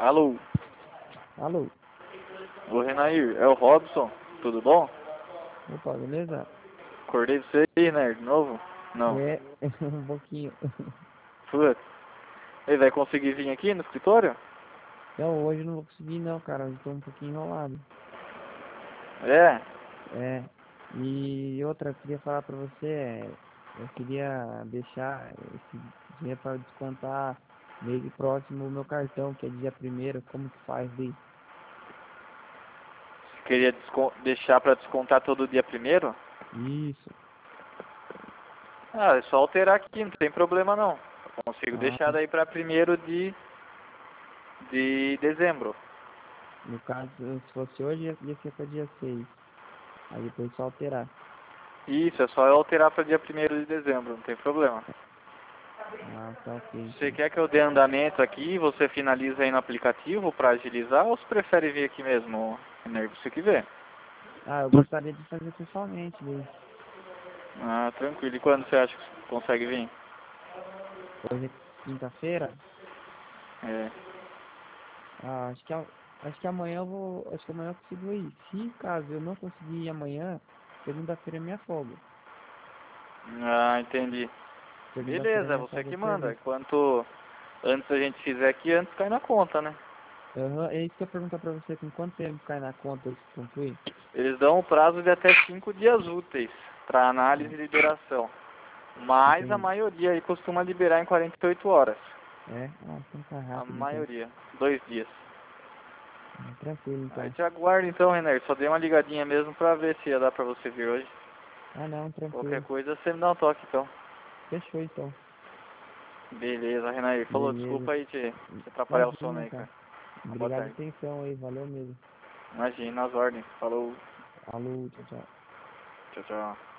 Alô, Alô? ô Renair, é o Robson, tudo bom? Opa, beleza? Acordei de você aí, né, de novo? Não. É, um pouquinho. Putz. Ele vai conseguir vir aqui no escritório? Não, hoje eu não vou conseguir não, cara. Hoje tô um pouquinho enrolado. É. É. E outra, eu queria falar pra você, eu queria deixar esse dinheiro para descontar mês próximo o meu cartão, que é dia primeiro, como que faz daí? Você queria deixar pra descontar todo dia primeiro? Isso. Ah, é só alterar aqui, não tem problema não. Eu consigo Ah, deixar daí pra 1º de dezembro. no caso, se fosse hoje, ia ser pra dia 6. Aí depois só alterar. Isso, é só eu alterar pra dia 1º de dezembro, não tem problema. Ah, tá ok, Você então. quer que eu dê andamento aqui e você finaliza aí no aplicativo pra agilizar ou você prefere vir aqui mesmo, Renair? Você que vê. Ah, eu gostaria de fazer pessoalmente daí. Ah, tranquilo. E quando você acha que você consegue vir? Hoje é quinta-feira. É. Ah, acho que amanhã eu vou. Acho que amanhã eu consigo ir. Se caso eu não conseguir ir amanhã, segunda-feira é minha folga. Ah, entendi. Segunda-feira é Beleza, é minha você folga que de manda. serviço. Quanto antes a gente fizer aqui, antes cai na conta, né? Aham, é isso que eu ia perguntar pra você, com quanto tempo cai na conta se concluir? Eles dão um prazo de até 5 dias úteis para análise Ah, e liberação. Mas a entendi. maioria aí costuma liberar em 48 horas. É? Ah, então tá A rápido então. maioria. 2 dias. Ah, tranquilo Aí então. te aguardo então, Renner. Só dei uma ligadinha mesmo pra ver se ia dar pra você vir hoje. Ah não, Qualquer tranquilo. coisa você me dá um toque então. Fechou então. Beleza, Renner. Falou, Beleza. desculpa aí te atrapalhar o sono Imagina, aí, cara. cara. Uma boa Obrigado a tarde. atenção aí, valeu mesmo. Imagina, nas ordens. Falou. Alô, tchau, tchau. Tchau, tchau.